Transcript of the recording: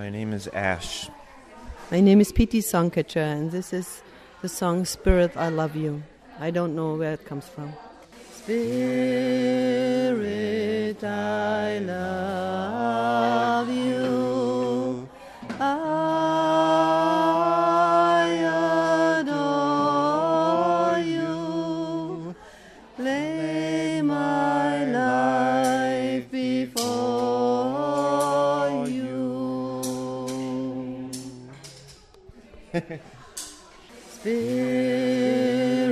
My name is Ash. My name is Piti Sankacha, and this is the song Spirit, I Love You. I don't know where it comes from. Spirit, I love you. I adore you. Lay my life before you. Spirit,